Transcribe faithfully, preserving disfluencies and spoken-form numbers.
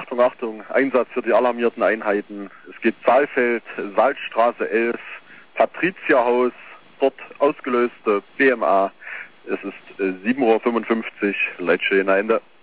Achtung, Achtung, Einsatz für die alarmierten Einheiten. Es geht Saalfeld, Salzstraße elf, Patrizierhaus, dort ausgelöste B M A. Es ist äh, sieben Uhr fünfundfünfzig, Leitstehen Ende.